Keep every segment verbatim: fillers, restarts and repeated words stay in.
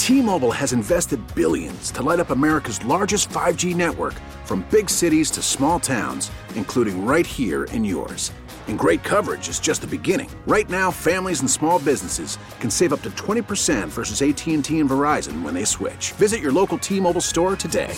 T-Mobile has invested billions to light up America's largest five G network, from big cities to small towns, including right here in yours. And great coverage is just the beginning. Right now, families and small businesses can save up to twenty percent versus A T and T and Verizon when they switch. Visit your local T-Mobile store today.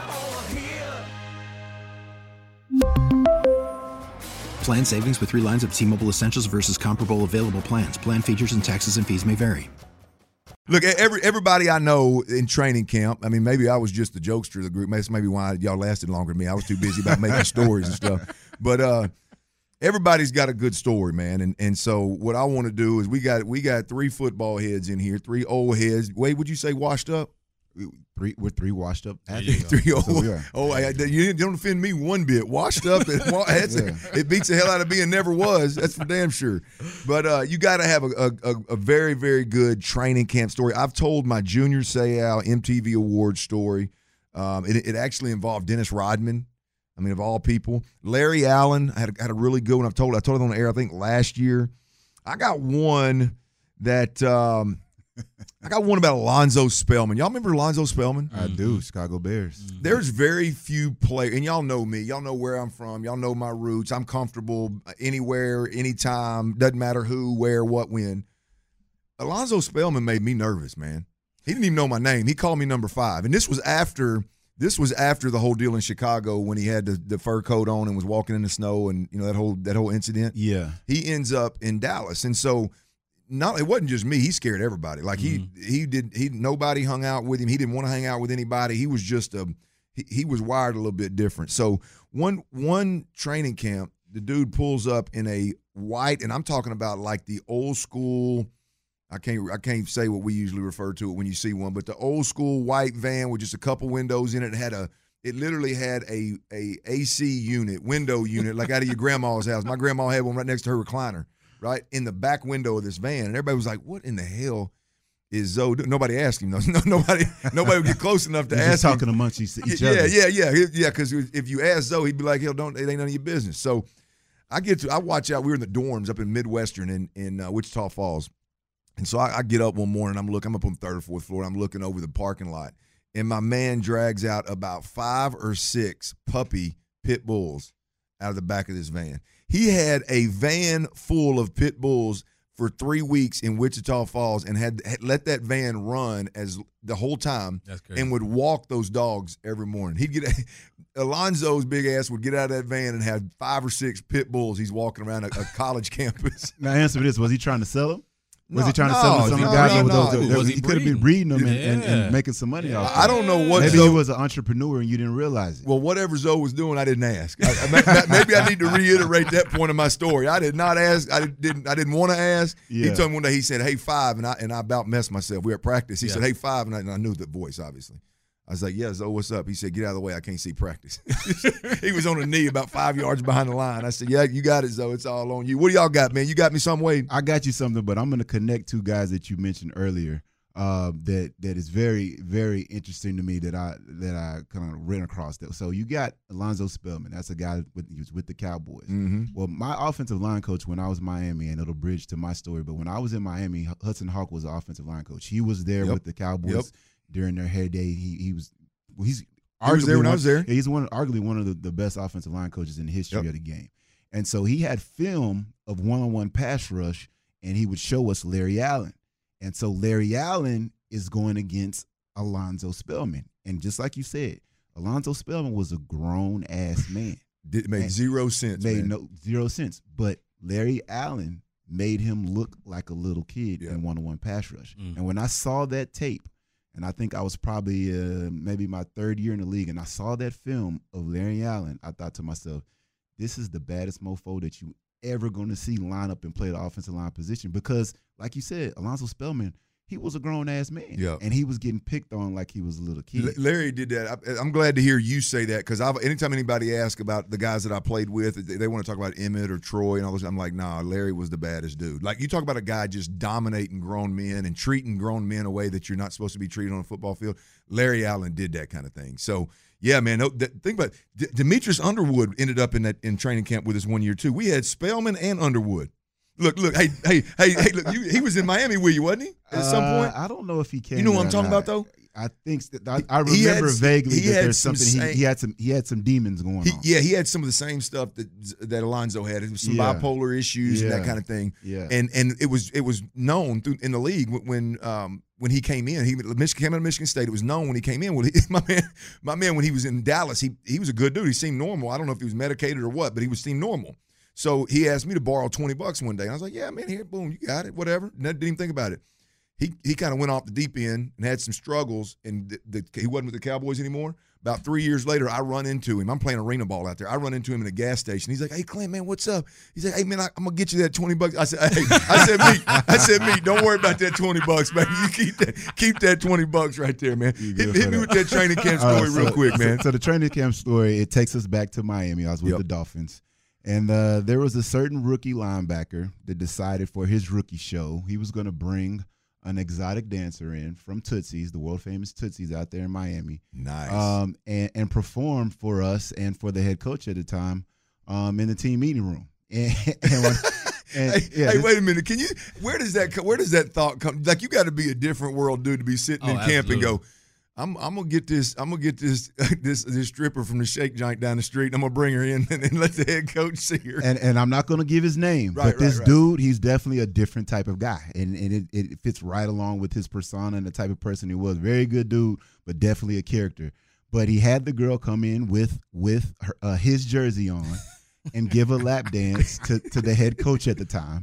Plan savings with three lines of T-Mobile Essentials versus comparable available plans. Plan features and taxes and fees may vary. Look, every everybody I know in training camp, I mean, maybe I was just the jokester of the group. That's maybe why y'all lasted longer than me. I was too busy about making stories and stuff. But uh, everybody's got a good story, man. And and so what I want to do is we got we got three football heads in here, three old heads. Wade, would you say washed up? Three, we're three washed up. three old. So oh, I, you don't offend me one bit. Washed up, and, yeah. It beats the hell out of being never was. That's for damn sure. But uh, you got to have a, a, a very, very good training camp story. I've told my Junior Seau M T V Awards story. Um, it, it actually involved Dennis Rodman. I mean, of all people, Larry Allen. I had a, had a really good one. I've told I told it on the air. I think last year. I got one that. Um, I got one about Alonzo Spellman. Y'all remember Alonzo Spellman? I do. Chicago Bears. Mm-hmm. There's very few players, and y'all know me. Y'all know where I'm from. Y'all know my roots. I'm comfortable anywhere, anytime. Doesn't matter who, where, what, when. Alonzo Spellman made me nervous, man. He didn't even know my name. He called me number five, and this was after this was after the whole deal in Chicago when he had the, the fur coat on and was walking in the snow, and you know that whole that whole incident. Yeah, he ends up in Dallas, and so. Not, it wasn't just me. He scared everybody. Like he, mm-hmm. he did. He nobody hung out with him. He didn't want to hang out with anybody. He was just a. He, he was wired a little bit different. So one one training camp, the dude pulls up in a white, and I'm talking about like the old school. I can't I can't say what we usually refer to it when you see one, but the old school white van with just a couple windows in it. It had a. It literally had a a AC unit, window unit, like out of your grandma's house. My grandma had one right next to her recliner. Right in the back window of this van, and everybody was like, "What in the hell is Zoe doing?" Nobody asked him. No, nobody, nobody would get close enough to He's ask. Just talking him. amongst each yeah, other. Yeah, yeah, yeah, yeah. Because if you ask Zoe, he'd be like, "Hell, don't. It ain't none of your business." So I get to, I watch out. We were in the dorms up in Midwestern in in uh, Wichita Falls, and so I, I get up one morning. I'm looking. I'm up on the third or fourth floor. I'm looking over the parking lot, and my man drags out about five or six puppy pit bulls out of the back of this van. He had a van full of pit bulls for three weeks in Wichita Falls and had, had let that van run as the whole time. That's crazy. And would walk those dogs every morning. He'd get Alonzo's big ass would get out of that van and have five or six pit bulls. He's walking around a, a college campus. Now answer me this: was he trying to sell them? Was No, he trying to no, sell them? Some no, guys no, with no. those, Was he, he could have been breeding? breeding them and, and, and Yeah. making some money off. I don't know what Maybe Zoe, he was an entrepreneur and you didn't realize it. well, whatever Zoe was doing, I didn't ask. I, I, maybe I need to reiterate that point of my story. I did not ask. I didn't. I didn't want to ask. Yeah. He told me one day. He said, "Hey, five," and I and I about messed myself. We were at practice. He Yeah. said, "Hey, five," and I, and I knew the voice obviously. I was like, "Yeah, Zoe, what's up?" He said, "Get out of the way. I can't see practice." He was on a knee about five yards behind the line. I said, "Yeah, you got it, Zoe. It's all on you. What do y'all got, man? You got me some way." I got you something, but I'm going to connect two guys that you mentioned earlier uh, that that is very, very interesting to me that I that I kind of ran across. That. So you got Alonzo Spellman. That's a guy with, he was with the Cowboys. Mm-hmm. Well, my offensive line coach when I was in Miami, and it'll bridge to my story, but when I was in Miami, Hudson Hawk was the offensive line coach. He was there Yep. with the Cowboys Yep. during their heyday. He he was well, he's He was there when one, I was there. yeah, he's one arguably one of the, the best offensive line coaches in the history Yep. of the game. And so he had film of one-on-one pass rush, and he would show us Larry Allen. And so Larry Allen is going against Alonzo Spellman. And just like you said, Alonzo Spellman was a grown-ass man. It made And zero sense. Made man. no zero sense. But Larry Allen made him look like a little kid Yeah. in one-on-one pass rush. Mm. And when I saw that tape, and I think I was probably uh, maybe my third year in the league, and I saw that film of Larry Allen, I thought to myself, this is the baddest mofo that you ever going to see line up and play the offensive line position. Because, like you said, Alonzo Spellman, he was a grown-ass man. Yeah. And he was getting picked on like he was a little kid. L- Larry did that. I, I'm glad to hear you say that because anytime anybody asks about the guys that I played with, they, they want to talk about Emmett or Troy and all those. I'm like, nah, Larry was the baddest dude. Like you talk about a guy just dominating grown men and treating grown men a way that you're not supposed to be treated on a football field. Larry Allen did that kind of thing. So yeah, man. No, th- think about it. D- Demetrius Underwood ended up in that in training camp with us one year too. We had Spellman and Underwood. Look, look, hey, hey, hey, hey, look, you, he was in Miami with you, wasn't he? At some point, uh, I don't know if he came. You know what there I'm talking or about, not. though. I think I, I He had- remember vaguely he that had there's some something he, same- he had some he had some demons going He, on. yeah, he had some of the same stuff that that Alonzo had, some Yeah. bipolar issues and that Yeah. kind of thing. Yeah. And and it was it was known through, in the league when when, um, when he came in. He Michigan, came out of Michigan State. It was known when he came in. Well, he, my man, my man, when he was in Dallas, he he was a good dude. He seemed normal. I don't know if he was medicated or what, but he was seemed normal. So he asked me to borrow twenty bucks one day. And I was like, yeah, man, here, boom, you got it, whatever. And I didn't even think about it. He he kind of went off the deep end and had some struggles, and the, the, he wasn't with the Cowboys anymore. About three years later, I run into him. I'm playing arena ball out there. I run into him in a gas station. He's like, "Hey, Clint, man, what's up?" He's like, "Hey, man, I, I'm gonna get you that twenty bucks." I said, "Hey," I said, "Me," I said, "Me, don't worry about that twenty bucks, man. You keep that, keep that twenty bucks right there, man. Hit, hit me with that training camp story All right, so, real quick, man." So, so the training camp story, it takes us back to Miami. I was with Yep. the Dolphins. And uh, there was a certain rookie linebacker that decided for his rookie show, he was going to bring an exotic dancer in from Tootsie's, the world-famous Tootsie's out there in Miami. Nice. Um, and, and perform for us and for the head coach at the time um, in the team meeting room. And, and, when, and hey, yeah, hey this- wait a minute. Can you? Where does that? co- Where does that thought come? Like, you got to be a different world dude to be sitting Oh, in camp and absolutely. go, I'm, I'm gonna get this. I'm gonna get this this this stripper from the shake joint down the street. And I'm gonna bring her in and, and let the head coach see her. And and I'm not going to give his name, Right, but this right, right. dude, he's definitely a different type of guy, and and it, it fits right along with his persona and the type of person he was. Very good dude, but definitely a character. But he had the girl come in with with her, uh, his jersey on and give a lap dance to, to the head coach at the time,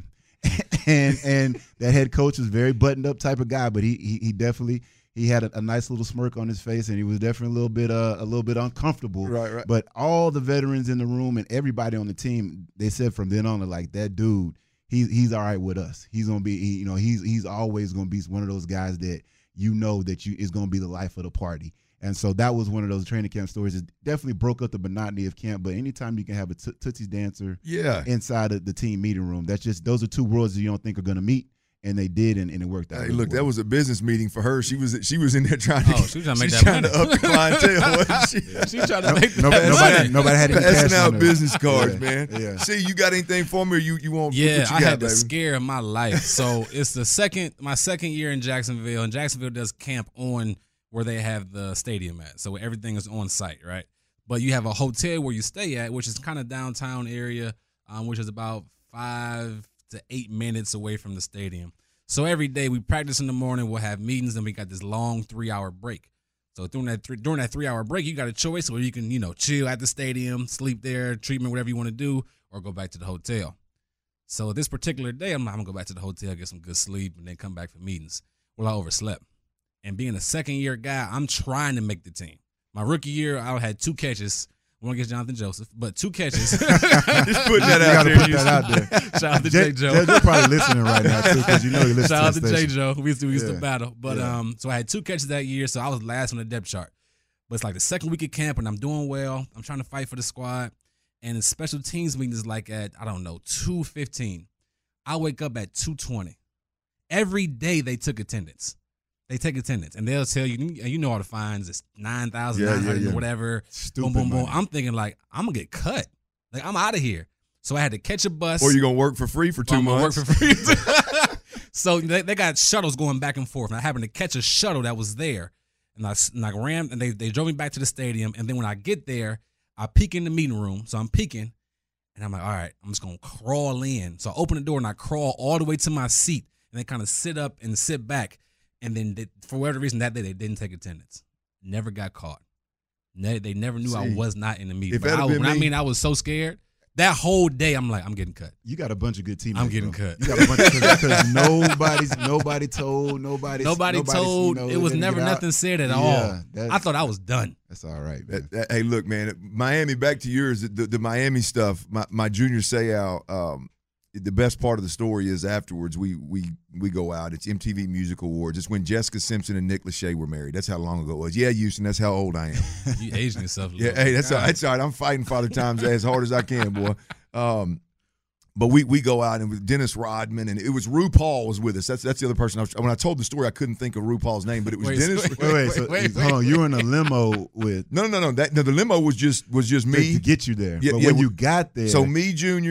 and and that head coach was very buttoned up type of guy, but he he, he definitely. He had a, a nice little smirk on his face, and he was definitely a little bit uh, a little bit uncomfortable. Right, right. But all the veterans in the room and everybody on the team, they said from then on, like, that dude, he's he's all right with us. He's gonna be, he, you know, he's he's always gonna be one of those guys that you know that you is gonna be the life of the party. And so that was one of those training camp stories. It definitely broke up the monotony of camp. But anytime you can have a t- Tootsie's dancer Yeah. inside of the team meeting room, that's just those are two worlds that you don't think are gonna meet. And they did, and, and it worked out. Hey, really look, well. that was a business meeting for her. She was she was in there trying to. Oh, she was trying to make she's that trying to money. up the clientele. wasn't she? She tried to make No- that nobody, money. nobody had any Passing cash out on her. business cards, Yeah, man. yeah. See, you got anything for me, or you you want? Yeah, what you I got, had the baby? scare of my life. So it's the second, my second year in Jacksonville, and Jacksonville does camp on where they have the stadium at. So everything is on site, right? But you have a hotel where you stay at, which is kind of downtown area, um, which is about five to eight minutes away from the stadium. So every day we practice in the morning, we'll have meetings, and we got this long three-hour break. So during that three, during that three-hour break, you got a choice where you can, you know, chill at the stadium, sleep there, treatment, whatever you want to do, or go back to the hotel. So this particular day, I'm, I'm going to go back to the hotel, get some good sleep, and then come back for meetings. Well, I overslept. And being a second-year guy, I'm trying to make the team. My rookie year, I had two catches. One against Jonathan Joseph, but two catches. Just putting that You out gotta there. put that out there. Shout out to Jay, J. Joe. Jay, you're probably listening right now too, because you know he listens Shout out to to the J. station. Joe. We used to we used Yeah. to battle, but Yeah. um, so I had two catches that year, so I was last on the depth chart. But it's like the second week of camp, and I'm doing well. I'm trying to fight for the squad, and the special teams meeting is like at I don't know two fifteen. I wake up at two twenty. Every day they took attendance. They take attendance, and they'll tell you, you know all the fines. It's nine thousand Yeah, nine hundred yeah, yeah. or whatever. Stupid boom, boom, boom. money. I'm thinking like I'm gonna get cut. Like I'm out of here. So I had to catch a bus. Or you gonna work for free for two I'm gonna months? work for free. So they, they got shuttles going back and forth, and I happened to catch a shuttle that was there, and I s- and I ran, and they they drove me back to the stadium, and then when I get there, I peek in the meeting room, so I'm peeking, and I'm like, all right, I'm just gonna crawl in. So I open the door and I crawl all the way to my seat, and then kind of sit up and sit back, and then they, for whatever reason that day they didn't take attendance, never got caught. Ne- they never knew I See, was not in the meeting. if But that'd I, been when I me- mean I was so scared, that whole day I'm like, I'm getting cut. You got a bunch of good teammates. I'm getting bro. cut. You got a bunch because nobody's nobody told nobody. Nobody told. You know, It was didn't never get out. nothing said at Yeah, all. that's- I thought I was done. That's all right, man. That- that- hey, look, man, Miami. Back to yours. The, the Miami stuff. My, my junior Seau. Um, the best part of the story is afterwards we we we go out. It's M T V Music Awards. It's when Jessica Simpson and Nick Lachey were married. That's how long ago it was. Yeah, Houston. That's how old I am. You aging yourself. A Yeah, little. hey, that's all, that's all right. I'm fighting Father Times as hard as I can, boy. Um, but we we go out and with Dennis Rodman, and it was RuPaul was with us. That's that's the other person. I was, when I told the story, I couldn't think of RuPaul's name, but it was Wait, Dennis. wait, Wait, wait, so, wait, hold on. You were in a limo with No, no, no, no. That no, the limo was just was just to, me. to get you there. Yeah, but yeah, when we- you got there, So me, Junior,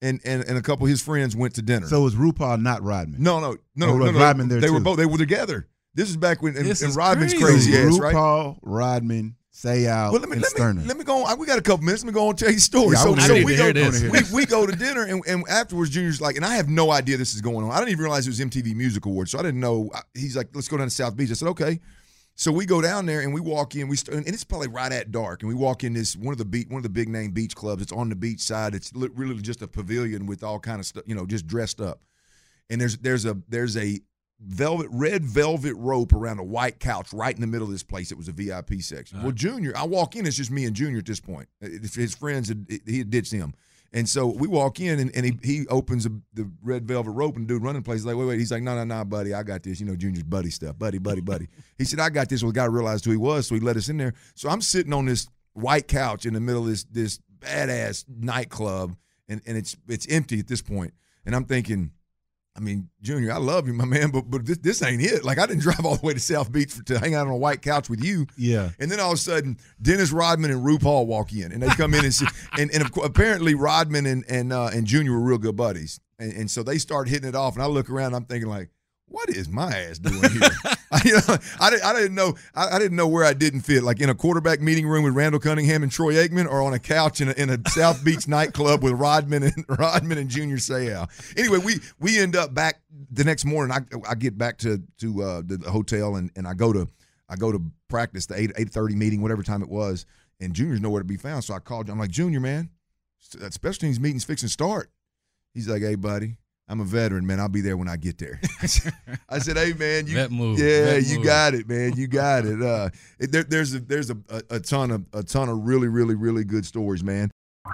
and, and and a couple of his friends went to dinner. So it was RuPaul, not Rodman. no, no, no, Or no, was no. Rodman there they were too? both. They were together. This is back when and, This and is Rodman's crazy. crazy ass, right? RuPaul, Rodman, Sayal, Well, let me and let Sterner. me let me go on. We got a couple minutes. Let me go on and tell you a story. Yeah, I so wanna so hear we it. go Here it is. we, we go to dinner and, and afterwards Junior's like, and I have no idea this is going on. I didn't even realize it was M T V Music Awards, so I didn't know. He's like, let's go down to South Beach. I said, okay. So we go down there and we walk in. We st- and it's probably right at dark. And we walk in this one of the beach, one of the big name beach clubs. It's on the beach side. It's li- really just a pavilion with all kind of stuff, you know, just dressed up. And there's there's a there's a velvet red velvet rope around a white couch right in the middle of this place. It was a V I P section. Uh-huh. Well, Junior, I walk in. It's just me and Junior at this point. His friends had he had ditched him. And so we walk in, and, and he he opens the, the red velvet rope, and the dude running place is like, wait, wait. He's like, no, no, no, buddy, I got this. You know, Junior's buddy stuff. Buddy, buddy, buddy. He said, I got this. Well, the guy realized who he was, so he let us in there. So I'm sitting on this white couch in the middle of this this badass nightclub, and, and it's it's empty at this point. And I'm thinking, I mean, Junior, I love you, my man, but but this, this ain't it. Like, I didn't drive all the way to South Beach for, to hang out on a white couch with you. Yeah. And then all of a sudden, Dennis Rodman and RuPaul walk in, and they come in and see, and, and of course, apparently Rodman and and uh, and Junior were real good buddies, and, and so they start hitting it off. And I look around, and I'm thinking like, what is my ass doing here? I, you know, I, didn't, I didn't know I, I didn't know where I didn't fit, like in a quarterback meeting room with Randall Cunningham and Troy Aikman, or on a couch in a, in a South Beach nightclub with Rodman and Rodman and Junior Seau. Anyway, we we end up back the next morning. I I get back to to uh, the hotel and, and I go to I go to practice, the eight eight thirty meeting, whatever time it was, and Junior's nowhere to be found. So I called. I'm like, Junior, man, that special teams meeting's fixing to start. He's like, hey, buddy, I'm a veteran, man. I'll be there when I get there. I said, hey, man, you, Vet move. yeah, Vet you move. got it, man. You got it. Uh, it there, there's a, there's a, a, a ton of a ton of really, really, really good stories, man.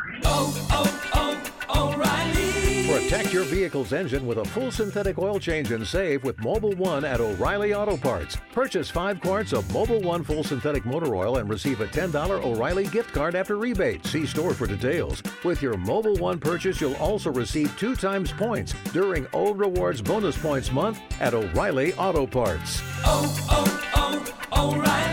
Protect your vehicle's engine with a full synthetic oil change and save with Mobil one at O'Reilly Auto Parts. Purchase five quarts of Mobil one full synthetic motor oil and receive a ten dollars O'Reilly gift card after rebate. See store for details. With your Mobil one purchase, you'll also receive two times points during O Rewards Bonus Points Month at O'Reilly Auto Parts. Oh, oh, oh, O'Reilly.